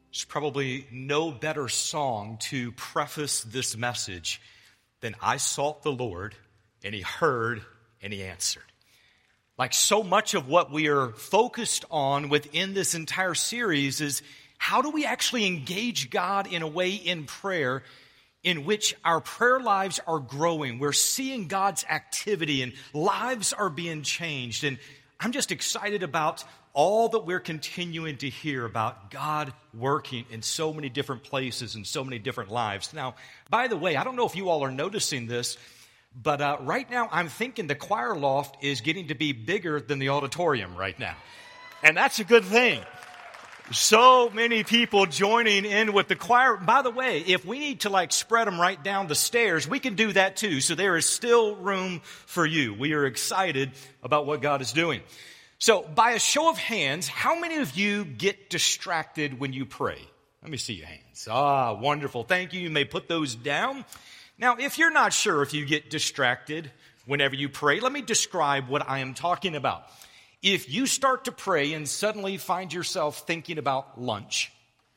There's probably no better song to preface this message than "I sought the Lord, and He heard, and He answered." Like so much of what we are focused on within this entire series is how do we actually engage God in a way in prayer in which our prayer lives are growing. We're seeing God's activity and lives are being changed. And I'm just excited about all that we're continuing to hear about God working in so many different places and so many different lives. Now, by the way, I don't know if you all are noticing this, but right now I'm thinking the choir loft is getting to be bigger than the auditorium right now. And that's a good thing. So many people joining in with the choir. By the way, if we need to spread them right down the stairs, we can do that too. So there is still room for you. We are excited about what God is doing. So by a show of hands, how many of you get distracted when you pray? Let me see your hands. Wonderful. Thank you. You may put those down. Now, if you're not sure if you get distracted whenever you pray, let me describe what I am talking about. If you start to pray and suddenly find yourself thinking about lunch,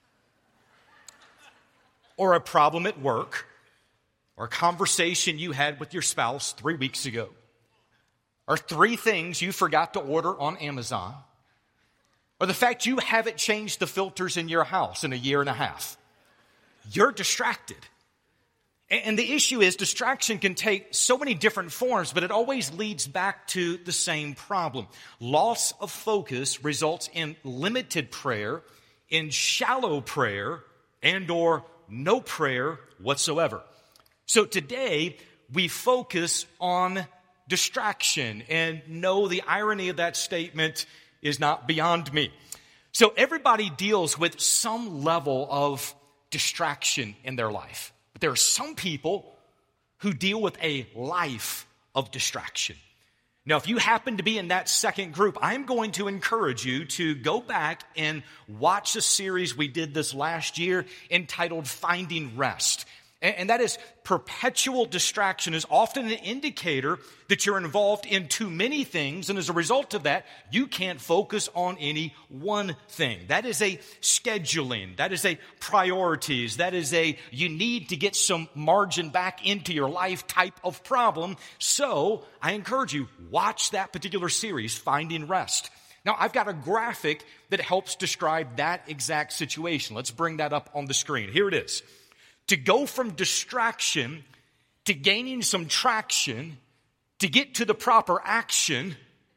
or a problem at work, or a conversation you had with your spouse 3 weeks ago, or 3 things you forgot to order on Amazon, or the fact you haven't changed the filters in your house in a year and a half, you're distracted. And the issue is distraction can take so many different forms, but it always leads back to the same problem. Loss of focus results in limited prayer, in shallow prayer, and or no prayer whatsoever. So today, we focus on distraction. And no, the irony of that statement is not beyond me. So everybody deals with some level of distraction in their life. But there are some people who deal with a life of distraction. Now, if you happen to be in that second group, I'm going to encourage you to go back and watch a series we did this last year entitled Finding Rest. And that is perpetual distraction is often an indicator that you're involved in too many things. And as a result of that, you can't focus on any one thing. That is a scheduling. That is a priorities. That is a you need to get some margin back into your life type of problem. So I encourage you, watch that particular series, Finding Rest. Now, I've got a graphic that helps describe that exact situation. Let's bring that up on the screen. Here it is. To go from distraction to gaining some traction, to get to the proper action,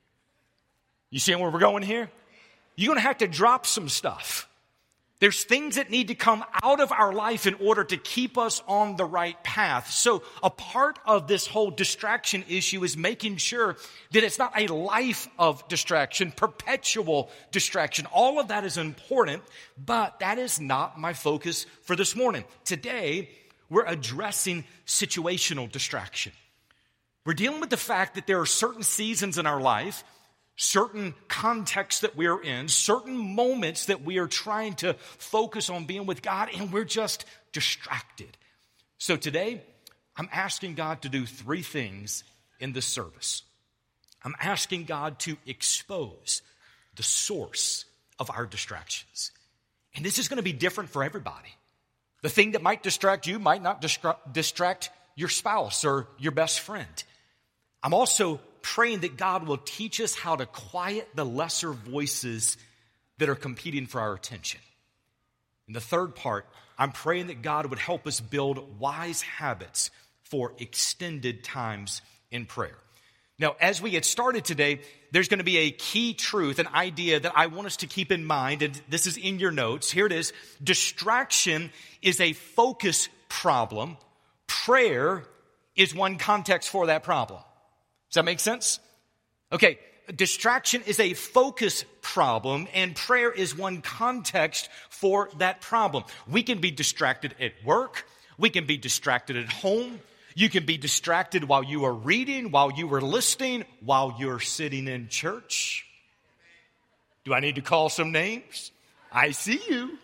you see where we're going here? You're going to have to drop some stuff. There's things that need to come out of our life in order to keep us on the right path. So a part of this whole distraction issue is making sure that it's not a life of distraction, perpetual distraction. All of that is important, but that is not my focus for this morning. Today, we're addressing situational distraction. We're dealing with the fact that there are certain seasons in our life, certain contexts that we're in, certain moments that we are trying to focus on being with God, and we're just distracted. So today, I'm asking God to do 3 things in this service. I'm asking God to expose the source of our distractions. And this is going to be different for everybody. The thing that might distract you might not distract your spouse or your best friend. I'm also praying that God will teach us how to quiet the lesser voices that are competing for our attention. And the third part, I'm praying that God would help us build wise habits for extended times in prayer. Now, as we get started today, there's going to be a key truth, an idea that I want us to keep in mind, and this is in your notes. Here it is. Distraction is a focus problem. Prayer is one context for that problem. Does that make sense? Okay, distraction is a focus problem, and prayer is one context for that problem. We can be distracted at work. We can be distracted at home. You can be distracted while you are reading, while you are listening, while you're sitting in church. Do I need to call some names? I see you.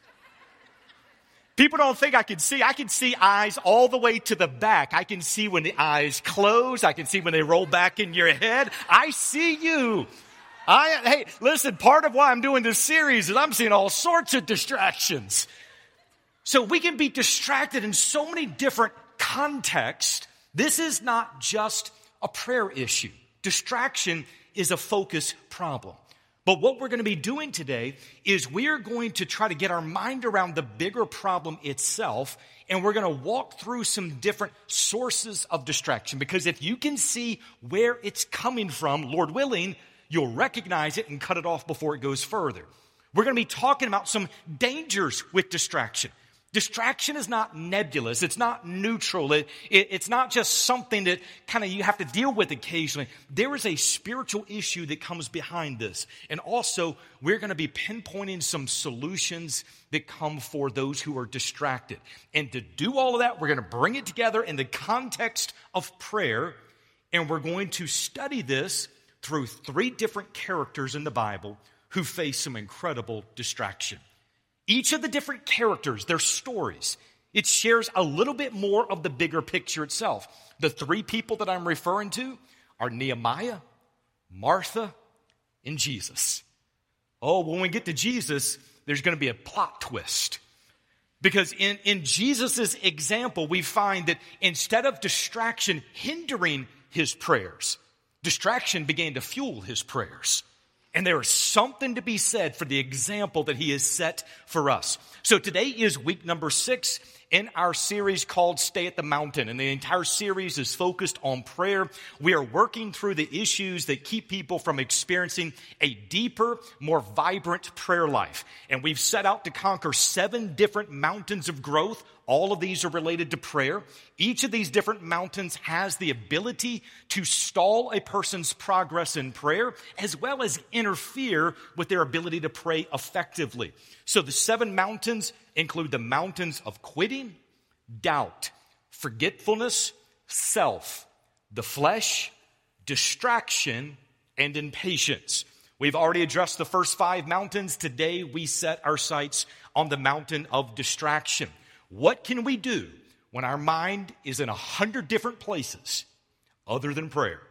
People don't think I can see. I can see eyes all the way to the back. I can see when the eyes close. I can see when they roll back in your head. I see you. Hey, listen, part of why I'm doing this series is I'm seeing all sorts of distractions. So we can be distracted in so many different contexts. This is not just a prayer issue. Distraction is a focus problem. But what we're going to be doing today is we are going to try to get our mind around the bigger problem itself, and we're going to walk through some different sources of distraction. Because if you can see where it's coming from, Lord willing, you'll recognize it and cut it off before it goes further. We're going to be talking about some dangers with distraction. Distraction is not nebulous. It's not neutral. It's not just something that kind of you have to deal with occasionally. There is a spiritual issue that comes behind this. And also, we're going to be pinpointing some solutions that come for those who are distracted. And to do all of that, we're going to bring it together in the context of prayer. And we're going to study this through 3 different characters in the Bible who face some incredible distraction. Each of the different characters, their stories, it shares a little bit more of the bigger picture itself. The 3 people that I'm referring to are Nehemiah, Martha, and Jesus. Oh, when we get to Jesus, there's going to be a plot twist. Because in Jesus' example, we find that instead of distraction hindering his prayers, distraction began to fuel his prayers. And there is something to be said for the example that he has set for us. So today is week number 6 in our series called Stay at the Mountain. And the entire series is focused on prayer. We are working through the issues that keep people from experiencing a deeper, more vibrant prayer life. And we've set out to conquer 7 different mountains of growth. All of these are related to prayer. Each of these different mountains has the ability to stall a person's progress in prayer, as well as interfere with their ability to pray effectively. So the 7 mountains include the mountains of quitting, doubt, forgetfulness, self, the flesh, distraction, and impatience. We've already addressed the first 5 mountains. Today we set our sights on the mountain of distraction. What can we do when our mind is in 100 different places other than prayer?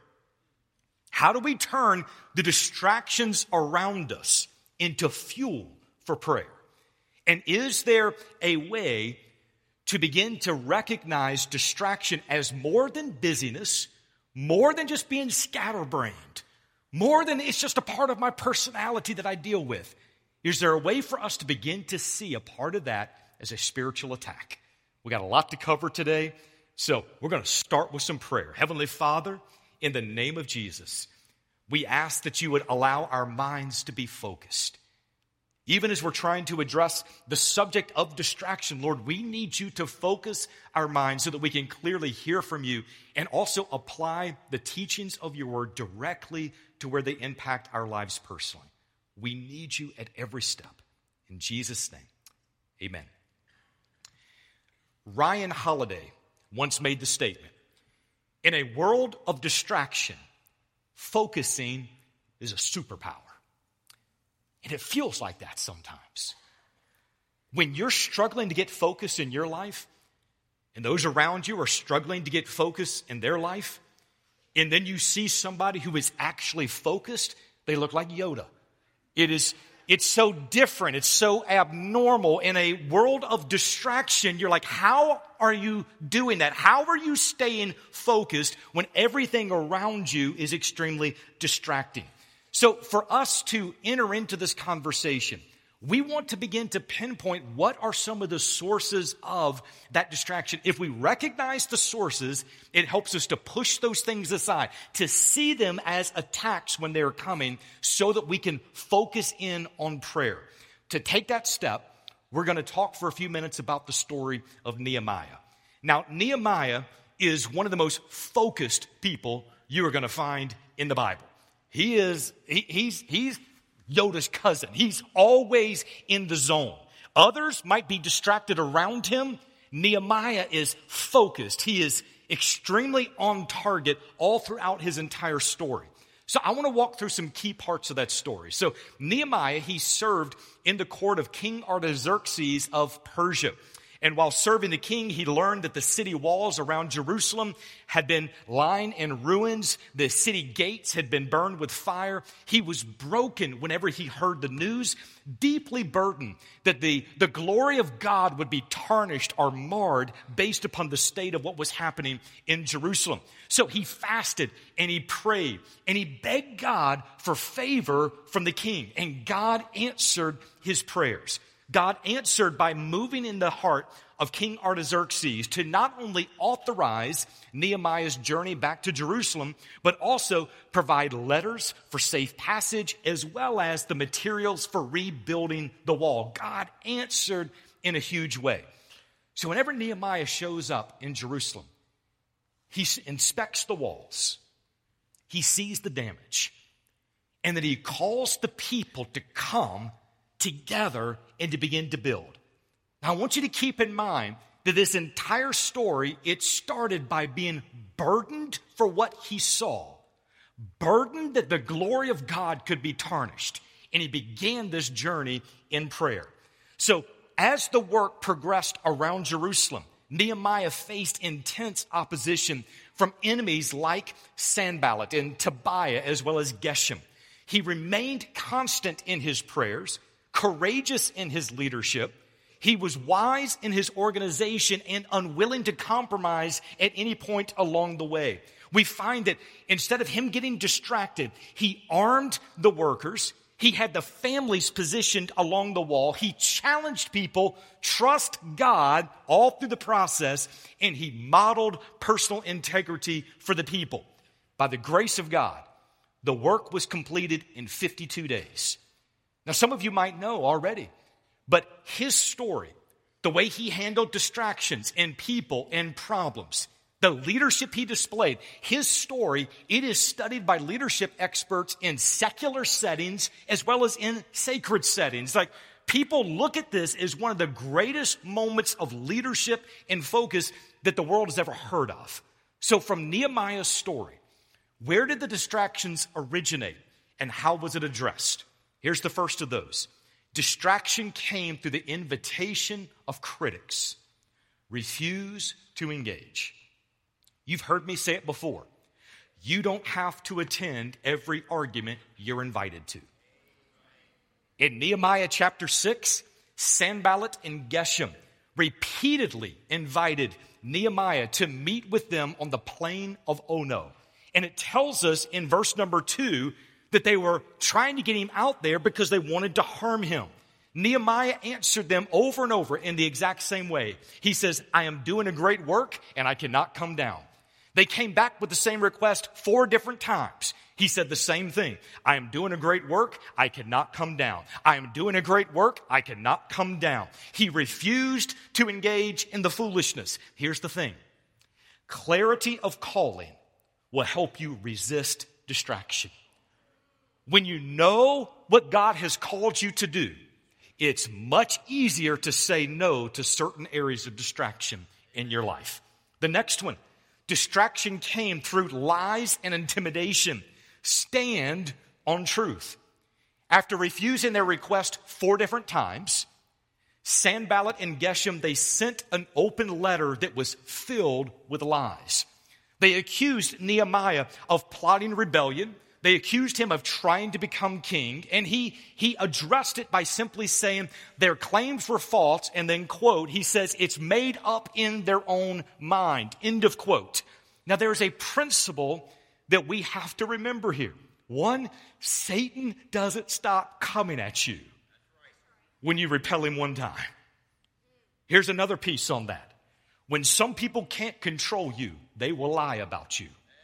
How do we turn the distractions around us into fuel for prayer? And is there a way to begin to recognize distraction as more than busyness, more than just being scatterbrained, more than it's just a part of my personality that I deal with? Is there a way for us to begin to see a part of that as a spiritual attack? We got a lot to cover today, so we're going to start with some prayer. Heavenly Father, in the name of Jesus, we ask that you would allow our minds to be focused. Even as we're trying to address the subject of distraction, Lord, we need you to focus our minds so that we can clearly hear from you and also apply the teachings of your word directly to where they impact our lives personally. We need you at every step. In Jesus' name, amen. Ryan Holiday once made the statement, in a world of distraction, focusing is a superpower. And it feels like that sometimes. When you're struggling to get focus in your life, and those around you are struggling to get focus in their life, and then you see somebody who is actually focused, they look like Yoda. It's so different. It's so abnormal. In a world of distraction, you're like, how are you doing that? How are you staying focused when everything around you is extremely distracting? So for us to enter into this conversation, we want to begin to pinpoint what are some of the sources of that distraction. If we recognize the sources, it helps us to push those things aside, to see them as attacks when they're coming so that we can focus in on prayer. To take that step, we're going to talk for a few minutes about the story of Nehemiah. Now, Nehemiah is one of the most focused people you are going to find in the Bible. He's Yoda's cousin. He's always in the zone. Others might be distracted around him. Nehemiah is focused. He is extremely on target all throughout his entire story. So I want to walk through some key parts of that story. So Nehemiah, he served in the court of King Artaxerxes of Persia. And while serving the king, he learned that the city walls around Jerusalem had been lying in ruins. The city gates had been burned with fire. He was broken whenever he heard the news, deeply burdened that the glory of God would be tarnished or marred based upon the state of what was happening in Jerusalem. So he fasted and he prayed and he begged God for favor from the king. And God answered his prayers. God answered by moving in the heart of King Artaxerxes to not only authorize Nehemiah's journey back to Jerusalem, but also provide letters for safe passage as well as the materials for rebuilding the wall. God answered in a huge way. So whenever Nehemiah shows up in Jerusalem, he inspects the walls, he sees the damage, and then he calls the people to come together and to begin to build. Now, I want you to keep in mind that this entire story, it started by being burdened for what he saw, burdened that the glory of God could be tarnished. And he began this journey in prayer. So as the work progressed around Jerusalem, Nehemiah faced intense opposition from enemies like Sanballat and Tobiah as well as Geshem. He remained constant in his prayers, courageous in his leadership. He was wise in his organization and unwilling to compromise at any point along the way. We find that instead of him getting distracted, he armed the workers. He had the families positioned along the wall. He challenged people, trust God all through the process, and he modeled personal integrity for the people. By the grace of God, the work was completed in 52 days. Now, some of you might know already, but his story, the way he handled distractions and people and problems, the leadership he displayed, his story, it is studied by leadership experts in secular settings as well as in sacred settings. Like, people look at this as one of the greatest moments of leadership and focus that the world has ever heard of. So from Nehemiah's story, where did the distractions originate and how was it addressed? Here's the first of those. Distraction came through the invitation of critics. Refuse to engage. You've heard me say it before. You don't have to attend every argument you're invited to. In Nehemiah chapter 6, Sanballat and Geshem repeatedly invited Nehemiah to meet with them on the plain of Ono. And it tells us in verse number 2 that they were trying to get him out there because they wanted to harm him. Nehemiah answered them over and over in the exact same way. He says, I am doing a great work and I cannot come down. They came back with the same request 4 different times. He said the same thing. I am doing a great work. I cannot come down. I am doing a great work. I cannot come down. He refused to engage in the foolishness. Here's the thing. Clarity of calling will help you resist distraction. When you know what God has called you to do, it's much easier to say no to certain areas of distraction in your life. The next one, distraction came through lies and intimidation. Stand on truth. After refusing their request 4 different times, Sanballat and Geshem, they sent an open letter that was filled with lies. They accused Nehemiah of plotting rebellion. They accused him of trying to become king, and he addressed it by simply saying their claims were false, and then, quote, he says, it's made up in their own mind, end of quote. Now, there's a principle that we have to remember here. One, Satan doesn't stop coming at you when you repel him one time. Here's another piece on that. When some people can't control you, they will lie about you.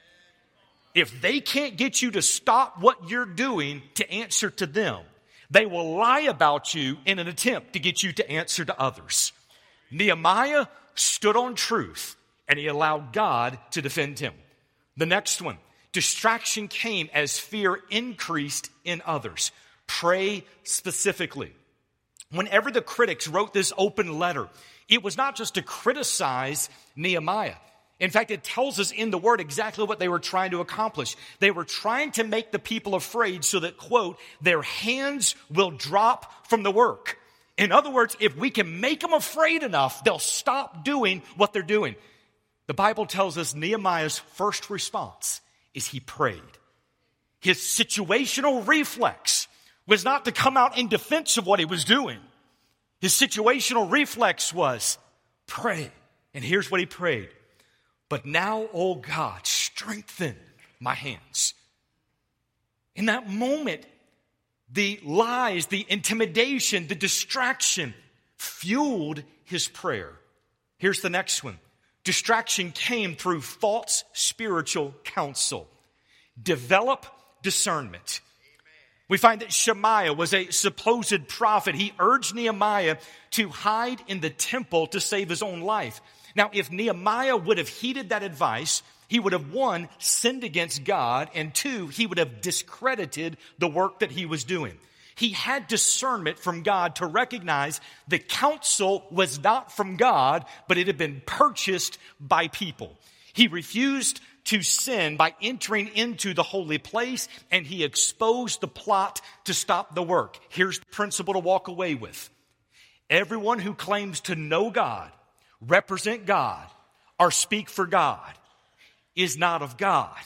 If they can't get you to stop what you're doing to answer to them, they will lie about you in an attempt to get you to answer to others. Nehemiah stood on truth, and he allowed God to defend him. The next one, distraction came as fear increased in others. Pray specifically. Whenever the critics wrote this open letter, it was not just to criticize Nehemiah. In fact, it tells us in the word exactly what they were trying to accomplish. They were trying to make the people afraid so that, quote, their hands will drop from the work. In other words, if we can make them afraid enough, they'll stop doing what they're doing. The Bible tells us Nehemiah's first response is he prayed. His situational reflex was not to come out in defense of what he was doing. His situational reflex was pray. And here's what he prayed. But now, oh God, strengthen my hands. In that moment, the lies, the intimidation, the distraction fueled his prayer. Here's the next one. Distraction came through false spiritual counsel. Develop discernment. We find that Shemaiah was a supposed prophet. He urged Nehemiah to hide in the temple to save his own life. Now, if Nehemiah would have heeded that advice, he would have, one, sinned against God, and two, he would have discredited the work that he was doing. He had discernment from God to recognize the counsel was not from God, but it had been purchased by people. He refused to sin by entering into the holy place, and he exposed the plot to stop the work. Here's the principle to walk away with. Everyone who claims to know God, represent God, or speak for God is not of God.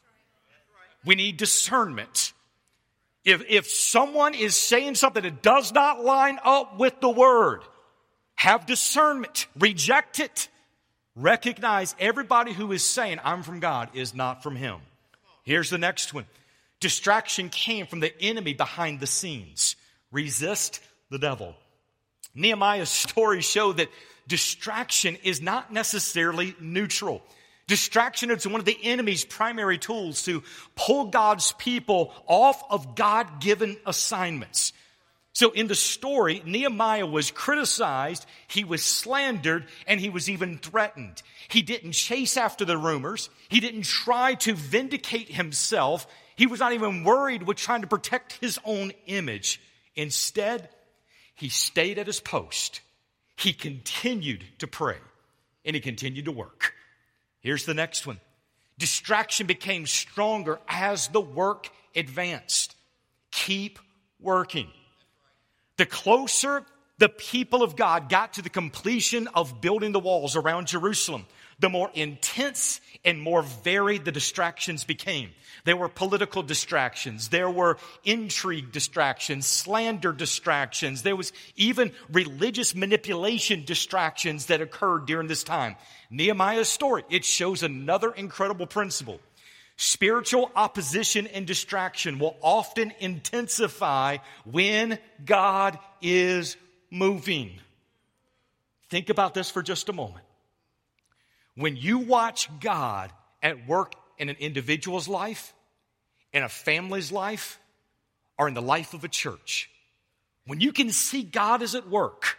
We need discernment. If someone is saying something that does not line up with the word, have discernment, reject it. Recognize everybody who is saying, I'm from God, is not from him. Here's the next one. Distraction came from the enemy behind the scenes. Resist the devil. Nehemiah's story showed that distraction is not necessarily neutral. Distraction is one of the enemy's primary tools to pull God's people off of God-given assignments. So in the story, Nehemiah was criticized, he was slandered, and he was even threatened. He didn't chase after the rumors. He didn't try to vindicate himself. He was not even worried with trying to protect his own image. Instead, he stayed at his post. He continued to pray, and he continued to work. Here's the next one. Distraction became stronger as the work advanced. Keep working. The closer the people of God got to the completion of building the walls around Jerusalem, the more intense and more varied the distractions became. There were political distractions. There were intrigue distractions, slander distractions. There was even religious manipulation distractions that occurred during this time. Nehemiah's story, it shows another incredible principle. Spiritual opposition and distraction will often intensify when God is moving. Think about this for just a moment. When you watch God at work in an individual's life, in a family's life, or in the life of a church, when you can see God is at work,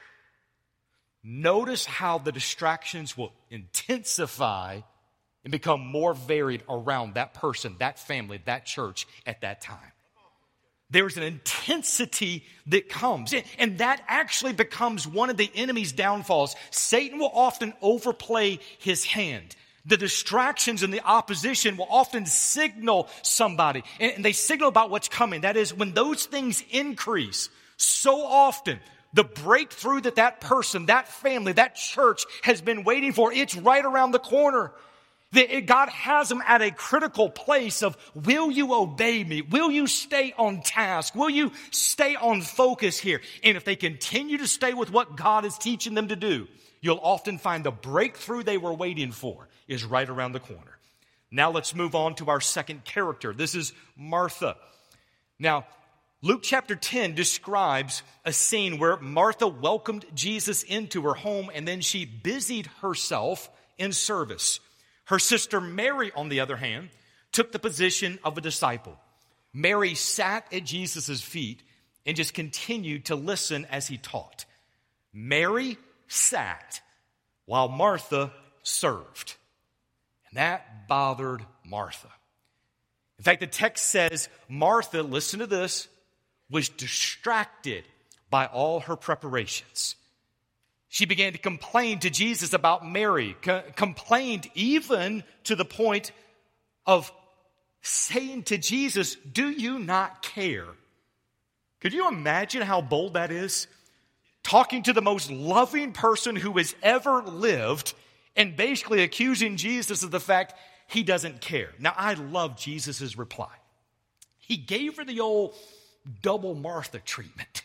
notice how the distractions will intensify and become more varied around that person, that family, that church at that time. There's an intensity that comes, and that actually becomes one of the enemy's downfalls. Satan will often overplay his hand. The distractions and the opposition will often signal somebody, and they signal about what's coming. That is, when those things increase, so often the breakthrough that person, that family, that church has been waiting for, it's right around the corner. God has them at a critical place of, will you obey me? Will you stay on task? Will you stay on focus here? And if they continue to stay with what God is teaching them to do, you'll often find the breakthrough they were waiting for is right around the corner. Now let's move on to our second character. This is Martha. Now, Luke chapter 10 describes a scene where Martha welcomed Jesus into her home and then she busied herself in service. Her sister Mary, on the other hand, took the position of a disciple. Mary sat at Jesus' feet and just continued to listen as he taught. Mary sat while Martha served. And that bothered Martha. In fact, the text says Martha, listen to this, was distracted by all her preparations. She began to complain to Jesus about Mary, complained even to the point of saying to Jesus, do you not care? Could you imagine how bold that is? talking to the most loving person who has ever lived and basically accusing Jesus of the fact he doesn't care. Now, I love Jesus' reply. He gave her the old double Martha treatment.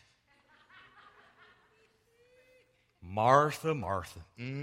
Martha, Martha.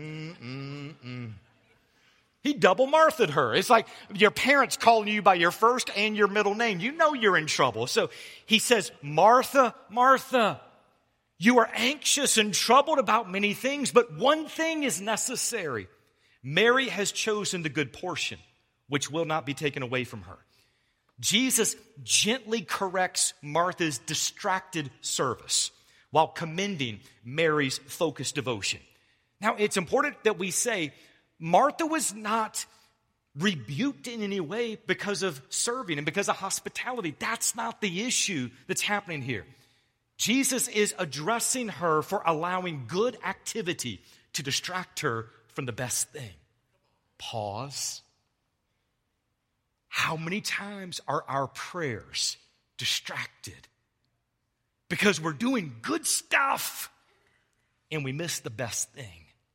He double Martha'd her. It's like your parents calling you by your first and your middle name. You know you're in trouble. So he says, Martha, Martha, you are anxious and troubled about many things, but one thing is necessary. Mary has chosen the good portion, which will not be taken away from her. Jesus gently corrects Martha's distracted service while commending Mary's focused devotion. Now, it's important that we say Martha was not rebuked in any way because of serving and because of hospitality. That's not the issue that's happening here. Jesus is addressing her for allowing good activity to distract her from the best thing. Pause. How many times are our prayers distracted because we're doing good stuff and we miss the best thing?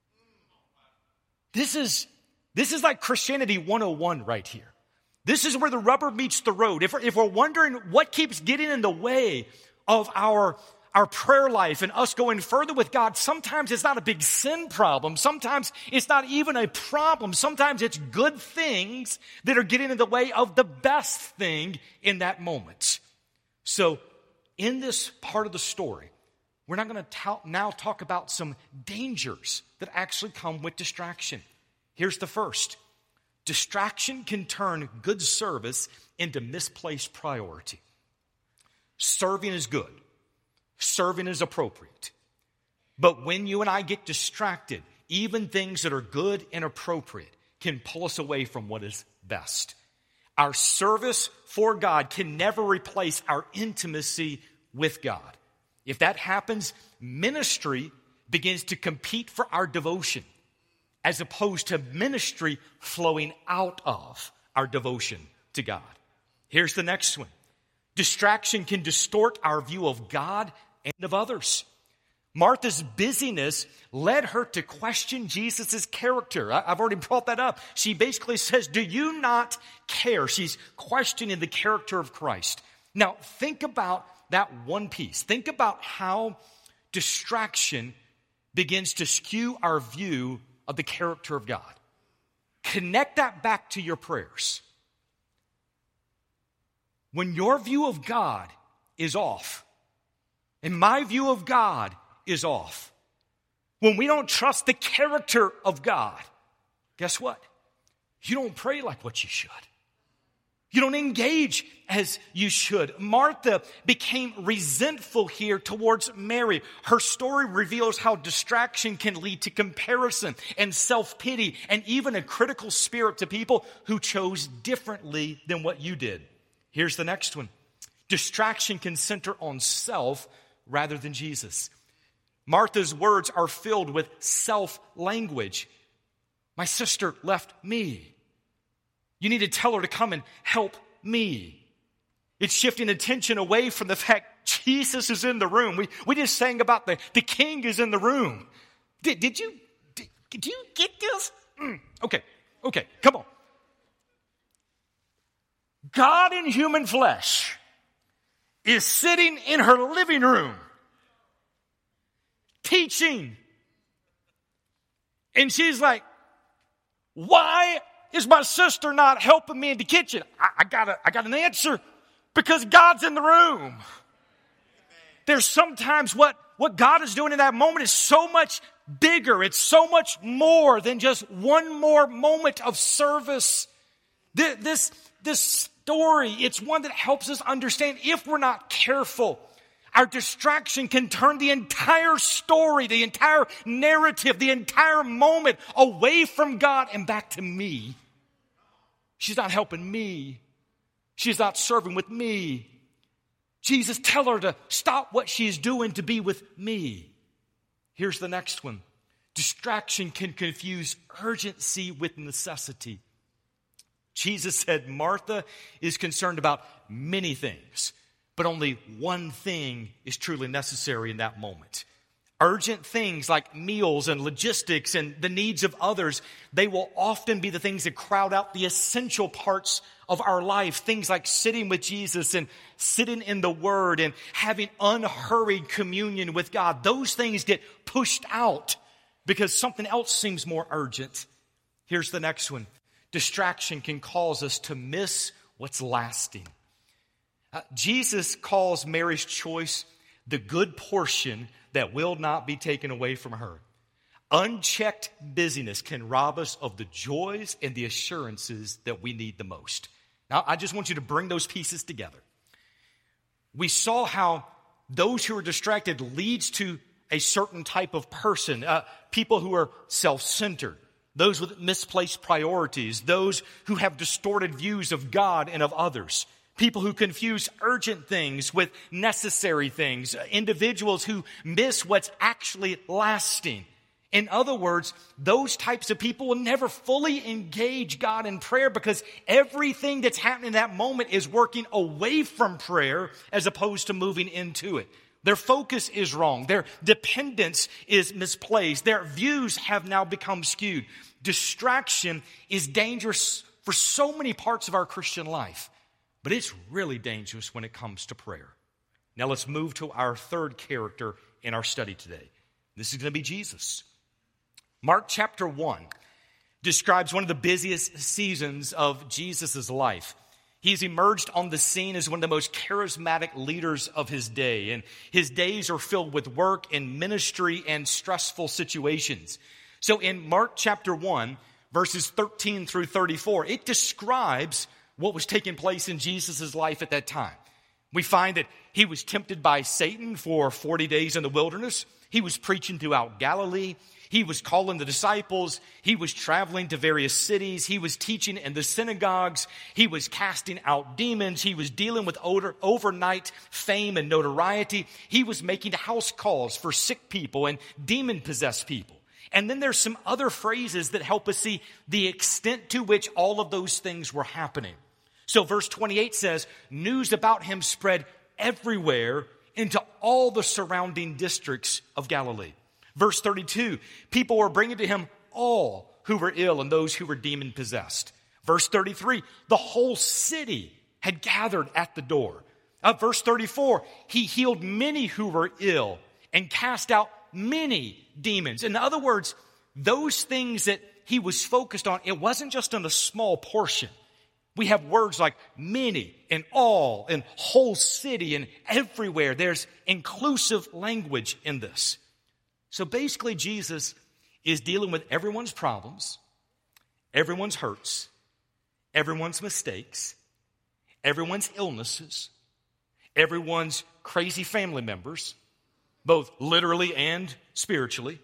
This is like Christianity 101 right here. This is where the rubber meets the road. If we're wondering what keeps getting in the way of our prayer life and us going further with God, sometimes it's not a big sin problem. Sometimes it's not even a problem. Sometimes it's good things that are getting in the way of the best thing in that moment. So in this part of the story, we're not going to now talk about some dangers that actually come with distraction. Here's the first. Distraction can turn good service into misplaced priority. Serving is good. Serving is appropriate. But when you and I get distracted, even things that are good and appropriate can pull us away from what is best. Our service for God can never replace our intimacy with God. If that happens, ministry begins to compete for our devotion as opposed to ministry flowing out of our devotion to God. Here's the next one. Distraction can distort our view of God and of others. Martha's busyness led her to question Jesus' character. I've already brought that up. She basically says, do you not care? She's questioning the character of Christ. Now, think about that one piece. Think about how distraction begins to skew our view of the character of God. Connect that back to your prayers. When your view of God is off, and my view of God is off, when we don't trust the character of God, guess what? You don't pray like what you should. You don't engage as you should. Martha became resentful here towards Mary. Her story reveals how distraction can lead to comparison and self-pity and even a critical spirit to people who chose differently than what you did. Here's the next one. Distraction can center on self rather than Jesus. Martha's words are filled with self-language. My sister left me. You need to tell her to come and help me. It's shifting attention away from the fact Jesus is in the room. We just sang about the king is in the room. Did you get this? Okay, come on. God in human flesh is sitting in her living room teaching. And she's like, why is my sister not helping me in the kitchen? I got an answer. Because God's in the room. There's sometimes what God is doing in that moment is so much bigger. It's so much more than just one more moment of service. This story, it's one that helps us understand if we're not careful, our distraction can turn the entire story, the entire narrative, the entire moment away from God and back to me. She's not helping me. She's not serving with me. Jesus, tell her to stop what she's doing to be with me. Here's the next one. Distraction can confuse urgency with necessity. Jesus said Martha is concerned about many things, but only one thing is truly necessary in that moment. Urgent things like meals and logistics and the needs of others, they will often be the things that crowd out the essential parts of our life. Things like sitting with Jesus and sitting in the Word and having unhurried communion with God. Those things get pushed out because something else seems more urgent. Here's the next one. Distraction can cause us to miss what's lasting. Jesus calls Mary's choice the good portion that will not be taken away from her. Unchecked busyness can rob us of the joys and the assurances that we need the most. Now, I just want you to bring those pieces together. We saw how those who are distracted leads to a certain type of person, people who are self-centered, those with misplaced priorities, those who have distorted views of God and of others, people who confuse urgent things with necessary things, individuals who miss what's actually lasting. In other words, those types of people will never fully engage God in prayer because everything that's happening in that moment is working away from prayer as opposed to moving into it. Their focus is wrong. Their dependence is misplaced. Their views have now become skewed. Distraction is dangerous for so many parts of our Christian life. But it's really dangerous when it comes to prayer. Now let's move to our third character in our study today. This is going to be Jesus. Mark chapter 1 describes one of the busiest seasons of Jesus' life. He's emerged on the scene as one of the most charismatic leaders of his day, and his days are filled with work and ministry and stressful situations. So in Mark chapter 1, verses 13 through 34, it describes what was taking place in Jesus' life at that time. We find that he was tempted by Satan for 40 days in the wilderness. He was preaching throughout Galilee. He was calling the disciples. He was traveling to various cities. He was teaching in the synagogues. He was casting out demons. He was dealing with overnight fame and notoriety. He was making house calls for sick people and demon-possessed people. And then there's some other phrases that help us see the extent to which all of those things were happening. So verse 28 says, news about him spread everywhere into all the surrounding districts of Galilee. Verse 32, people were bringing to him all who were ill and those who were demon-possessed. Verse 33, the whole city had gathered at the door. Verse 34, he healed many who were ill and cast out many demons. In other words, those things that he was focused on, it wasn't just on a small portion. We have words like many and all and whole city and everywhere. There's inclusive language in this. So basically, Jesus is dealing with everyone's problems, everyone's hurts, everyone's mistakes, everyone's illnesses, everyone's crazy family members, both literally and spiritually.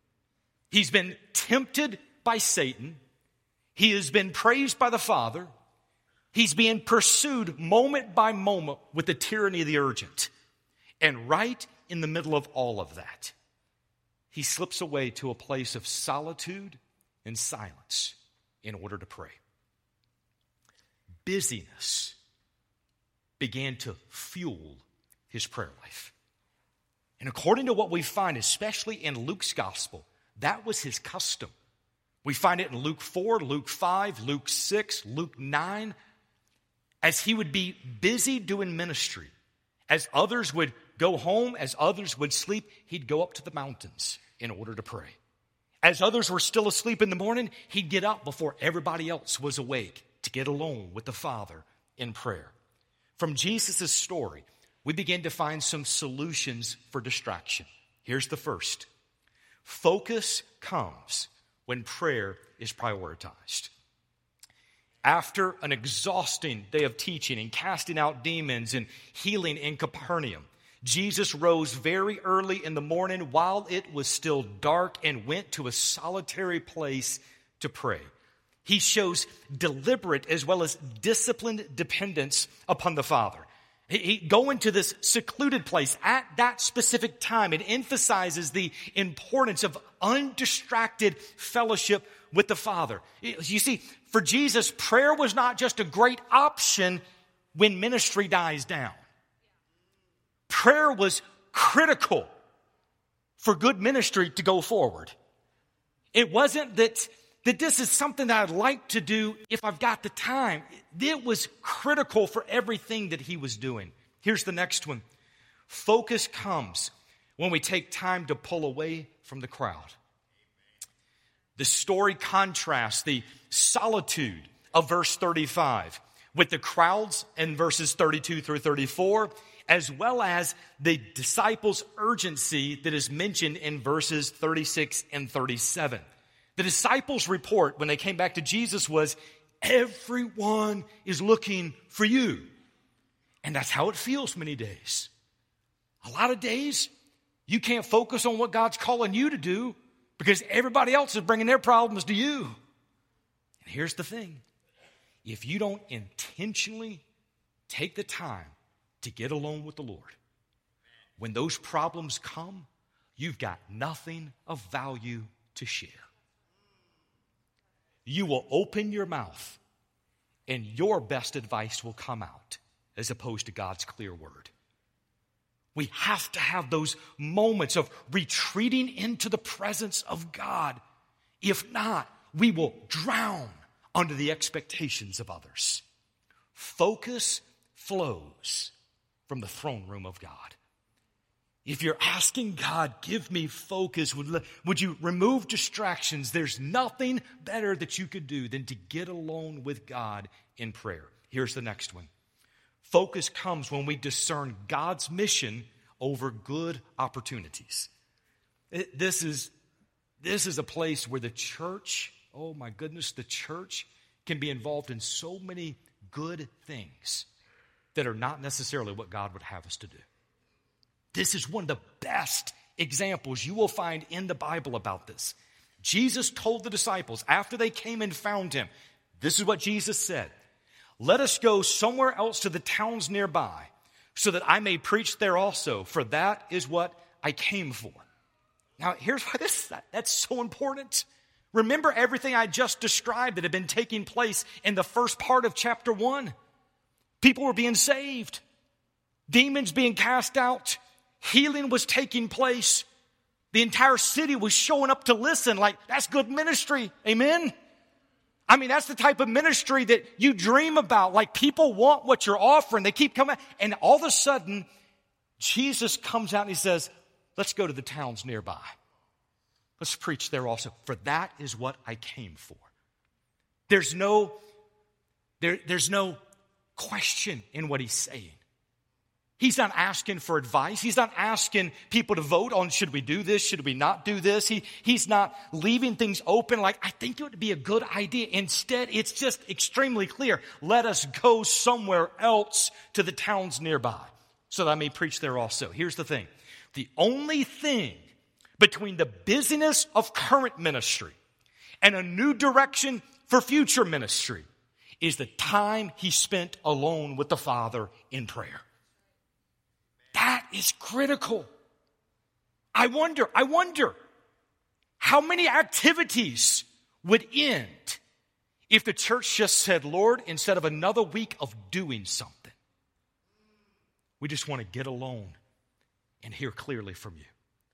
He's been tempted by Satan. He has been praised by the Father. He's being pursued moment by moment with the tyranny of the urgent. And right in the middle of all of that, he slips away to a place of solitude and silence in order to pray. Busyness began to fuel his prayer life. And according to what we find, especially in Luke's gospel, that was his custom. We find it in Luke 4, Luke 5, Luke 6, Luke 9. As he would be busy doing ministry, as others would go home, as others would sleep, he'd go up to the mountains in order to pray. As others were still asleep in the morning, he'd get up before everybody else was awake to get alone with the Father in prayer. From Jesus' story, we begin to find some solutions for distraction. Here's the first. Focus comes when prayer is prioritized. After an exhausting day of teaching and casting out demons and healing in Capernaum, Jesus rose very early in the morning while it was still dark and went to a solitary place to pray. He shows deliberate as well as disciplined dependence upon the Father. He go into this secluded place at that specific time. It emphasizes the importance of undistracted fellowship with the Father. You see, for Jesus, prayer was not just a great option when ministry dies down. Prayer was critical for good ministry to go forward. It wasn't that this is something that I'd like to do if I've got the time. It was critical for everything that he was doing. Here's the next one. Focus comes when we take time to pull away from the crowd. The story contrasts the solitude of verse 35 with the crowds in verses 32 through 34, as well as the disciples' urgency that is mentioned in verses 36 and 37. The disciples' report when they came back to Jesus was, everyone is looking for you. And that's how it feels many days. A lot of days, you can't focus on what God's calling you to do because everybody else is bringing their problems to you. And here's the thing. If you don't intentionally take the time to get alone with the Lord, when those problems come, you've got nothing of value to share. You will open your mouth and your best advice will come out as opposed to God's clear word. We have to have those moments of retreating into the presence of God. If not, we will drown under the expectations of others. Focus flows from the throne room of God. If you're asking God, give me focus, would you remove distractions? There's nothing better that you could do than to get alone with God in prayer. Here's the next one. Focus comes when we discern God's mission over good opportunities. This is a place where the church, oh my goodness, the church can be involved in so many good things that are not necessarily what God would have us to do. This is one of the best examples you will find in the Bible about this. Jesus told the disciples after they came and found him, this is what Jesus said. Let us go somewhere else to the towns nearby so that I may preach there also, for that is what I came for. Now, here's why that's so important. Remember everything I just described that had been taking place in the first part of chapter 1. People were being saved. Demons being cast out. Healing was taking place. The entire city was showing up to listen. Like, that's good ministry. Amen? I mean, that's the type of ministry that you dream about. Like, people want what you're offering. They keep coming. And all of a sudden, Jesus comes out and he says, let's go to the towns nearby. Let's preach there also. For that is what I came for. There's no question in what he's saying. He's not asking for advice. He's not asking people to vote on should we do this, should we not do this. He's not leaving things open like, I think it would be a good idea. Instead, it's just extremely clear. Let us go somewhere else to the towns nearby so that I may preach there also. Here's the thing. The only thing between the busyness of current ministry and a new direction for future ministry is the time he spent alone with the Father in prayer. That is critical. I wonder how many activities would end if the church just said, Lord, instead of another week of doing something, we just want to get alone and hear clearly from you.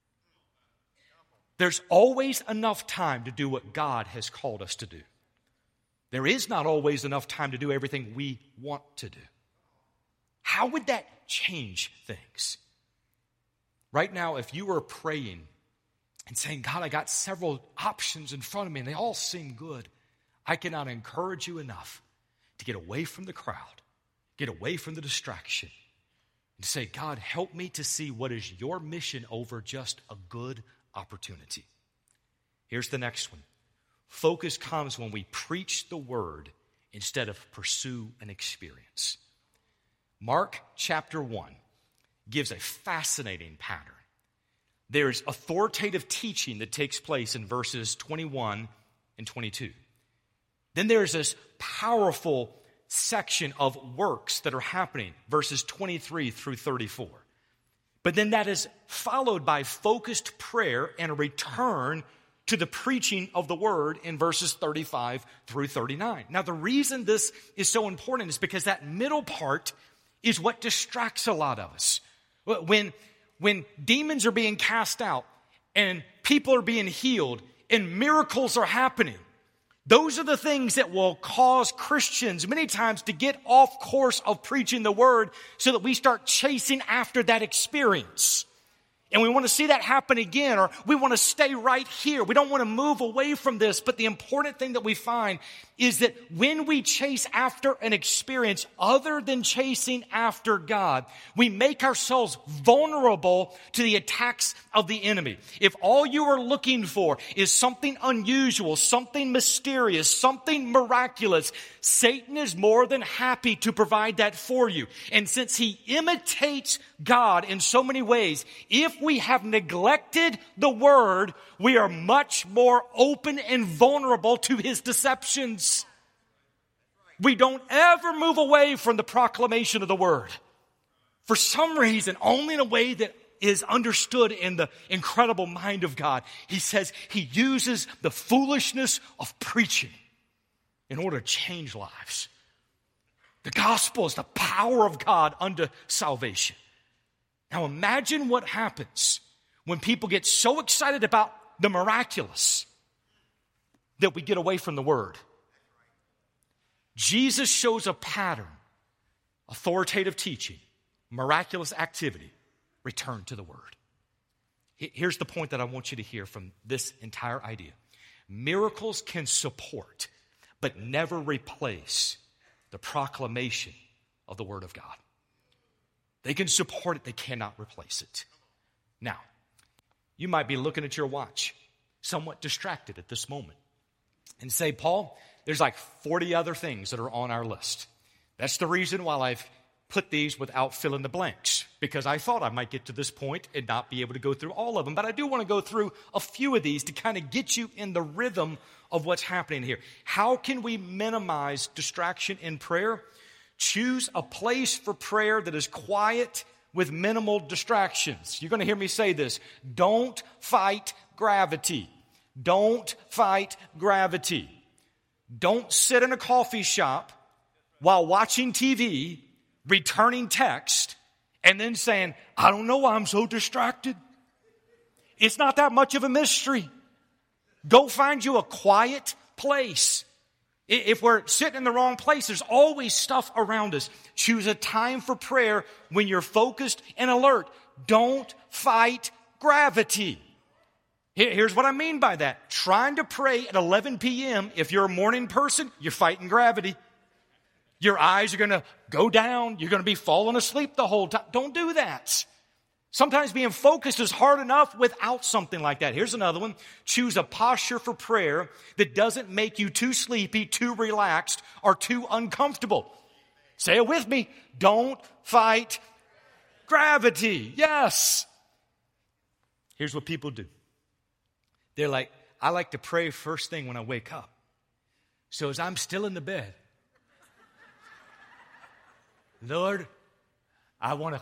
There's always enough time to do what God has called us to do. There is not always enough time to do everything we want to do. How would that change things? Right now, if you were praying and saying, God, I got several options in front of me and they all seem good, I cannot encourage you enough to get away from the crowd, get away from the distraction, and say, God, help me to see what is your mission over just a good opportunity. Here's the next one. Focus comes when we preach the word instead of pursue an experience. Mark chapter 1 gives a fascinating pattern. There's authoritative teaching that takes place in verses 21 and 22. Then there's this powerful section of works that are happening, verses 23 through 34. But then that is followed by focused prayer and a return to the preaching of the word in verses 35 through 39. Now, the reason this is so important is because that middle part is what distracts a lot of us. When demons are being cast out and people are being healed and miracles are happening. Those are the things that will cause Christians many times to get off course of preaching the word so that we start chasing after that experience. And we want to see that happen again, or we want to stay right here. We don't want to move away from this. But the important thing that we find is that when we chase after an experience other than chasing after God, we make ourselves vulnerable to the attacks of the enemy. If all you are looking for is something unusual, something mysterious, something miraculous, Satan is more than happy to provide that for you. And since he imitates God in so many ways, if we have neglected the word, we are much more open and vulnerable to his deceptions. We don't ever move away from the proclamation of the word. For some reason, only in a way that is understood in the incredible mind of God. He says he uses the foolishness of preaching in order to change lives. The gospel is the power of God unto salvation. Now imagine what happens when people get so excited about the miraculous that we get away from the word. Jesus shows a pattern: authoritative teaching, miraculous activity, return to the word. Here's the point that I want you to hear from this entire idea. Miracles can support, but never replace the proclamation of the word of God. They can support it, they cannot replace it. Now, you might be looking at your watch, somewhat distracted at this moment, and say, Paul, there's like 40 other things that are on our list. That's the reason why I've put these without fill in the blanks, because I thought I might get to this point and not be able to go through all of them. But I do want to go through a few of these to kind of get you in the rhythm of what's happening here. How can we minimize distraction in prayer? Choose a place for prayer that is quiet with minimal distractions. You're going to hear me say this. Don't fight gravity. Don't fight gravity. Don't sit in a coffee shop while watching TV, returning text, and then saying, I don't know why I'm so distracted. It's not that much of a mystery. Go find you a quiet place. If we're sitting in the wrong place, there's always stuff around us. Choose a time for prayer when you're focused and alert. Don't fight gravity. Here's what I mean by that. Trying to pray at 11 p.m., if you're a morning person, you're fighting gravity. Your eyes are going to go down. You're going to be falling asleep the whole time. Don't do that. Sometimes being focused is hard enough without something like that. Here's another one. Choose a posture for prayer that doesn't make you too sleepy, too relaxed, or too uncomfortable. Say it with me. Don't fight gravity. Yes. Here's what people do. They're like, I like to pray first thing when I wake up. So as I'm still in the bed, Lord, I want to...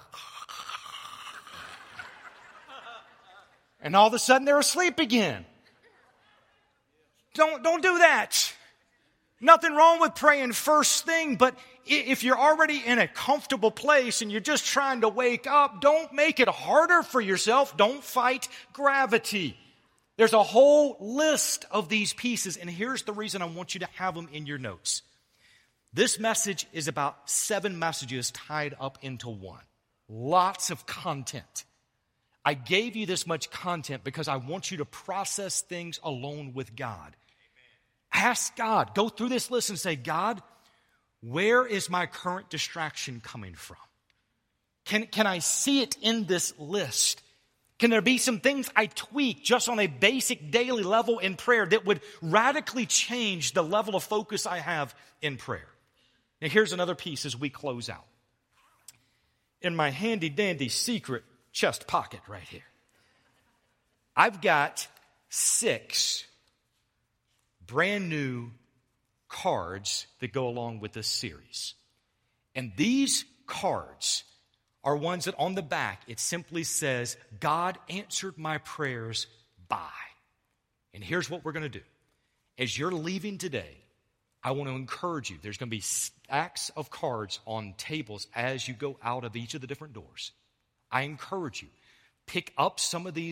And all of a sudden they're asleep again. Don't do that. Nothing wrong with praying first thing, but if you're already in a comfortable place and you're just trying to wake up, don't make it harder for yourself. Don't fight gravity. There's a whole list of these pieces, and here's the reason I want you to have them in your notes. This message is about 7 messages tied up into one. Lots of content. I gave you this much content because I want you to process things alone with God. Ask God. Go through this list and say, God, where is my current distraction coming from? Can I see it in this list? Can there be some things I tweak just on a basic daily level in prayer that would radically change the level of focus I have in prayer? Now here's another piece as we close out. In my handy dandy secret chest pocket right here, I've got 6 brand new cards that go along with this series. And these cards are ones that on the back, it simply says, God answered my prayers by. And here's what we're going to do. As you're leaving today, I want to encourage you. There's going to be stacks of cards on tables as you go out of each of the different doors. I encourage you, pick up some of these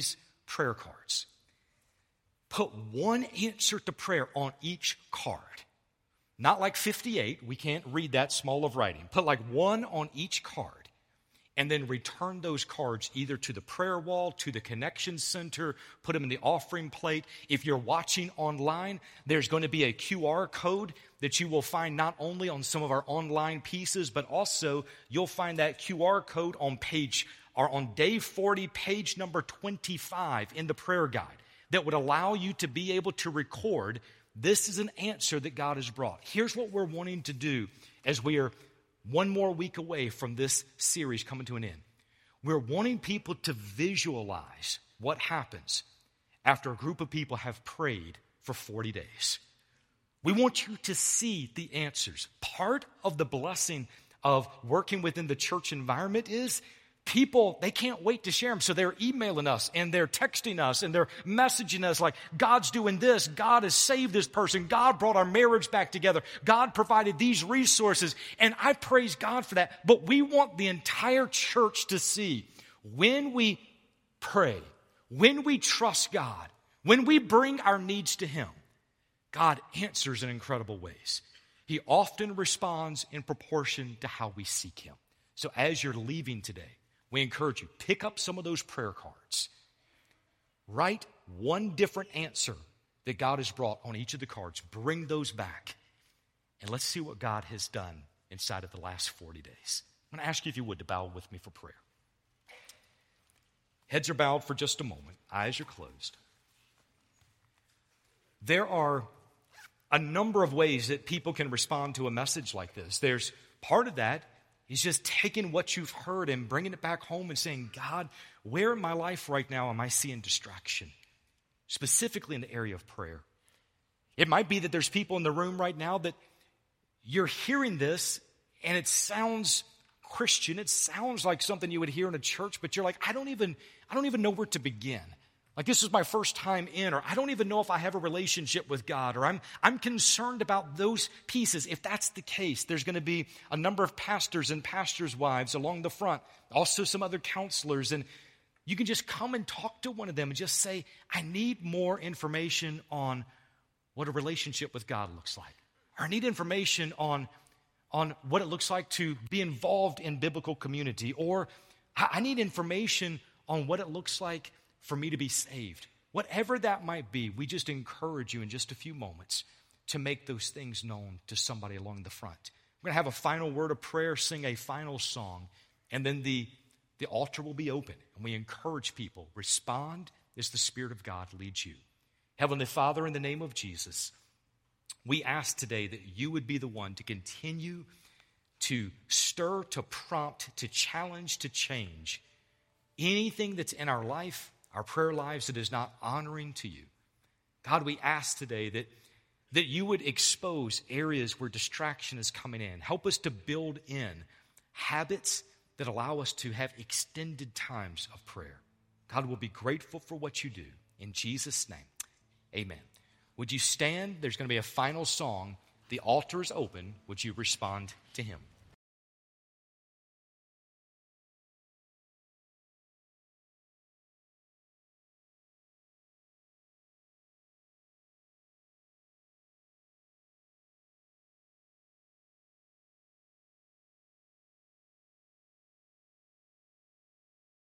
prayer cards. Put one answer to prayer on each card. Not like 58. We can't read that small of writing. Put like one on each card. And then return those cards either to the prayer wall, to the connection center, put them in the offering plate. If you're watching online, there's going to be a QR code that you will find not only on some of our online pieces, but also you'll find that QR code on day 40, page number 25 in the prayer guide that would allow you to be able to record, this is an answer that God has brought. Here's what we're wanting to do as we are one more week away from this series coming to an end. We're wanting people to visualize what happens after a group of people have prayed for 40 days. We want you to see the answers. Part of the blessing of working within the church environment is people, they can't wait to share them. So they're emailing us and they're texting us and they're messaging us like, God's doing this. God has saved this person. God brought our marriage back together. God provided these resources. And I praise God for that. But we want the entire church to see when we pray, when we trust God, when we bring our needs to Him, God answers in incredible ways. He often responds in proportion to how we seek Him. So as you're leaving today, we encourage you, pick up some of those prayer cards. Write one different answer that God has brought on each of the cards. Bring those back. And let's see what God has done inside of the last 40 days. I'm going to ask you if you would to bow with me for prayer. Heads are bowed for just a moment. Eyes are closed. There are a number of ways that people can respond to a message like this. There's part of that is just taking what you've heard and bringing it back home and saying, God, where in my life right now am I seeing distraction? Specifically in the area of prayer. It might be that there's people in the room right now that you're hearing this and it sounds Christian. It sounds like something you would hear in a church, but you're like, I don't even know where to begin. Like this is my first time in, or I don't even know if I have a relationship with God, or I'm concerned about those pieces. If that's the case, there's going to be a number of pastors and pastors' wives along the front, also some other counselors, and you can just come and talk to one of them and just say, I need more information on what a relationship with God looks like. Or I need information on what it looks like to be involved in biblical community, or I need information on what it looks like for me to be saved. Whatever that might be, we just encourage you in just a few moments to make those things known to somebody along the front. We're going to have a final word of prayer, sing a final song, and then the altar will be open. And we encourage people, respond as the Spirit of God leads you. Heavenly Father, in the name of Jesus, we ask today that you would be the one to continue to stir, to prompt, to challenge, to change anything that's in our life, our prayer lives, that is not honoring to you. God, we ask today that you would expose areas where distraction is coming in. Help us to build in habits that allow us to have extended times of prayer. God, we'll be grateful for what you do. In Jesus' name, amen. Would you stand? There's going to be a final song. The altar is open. Would you respond to him?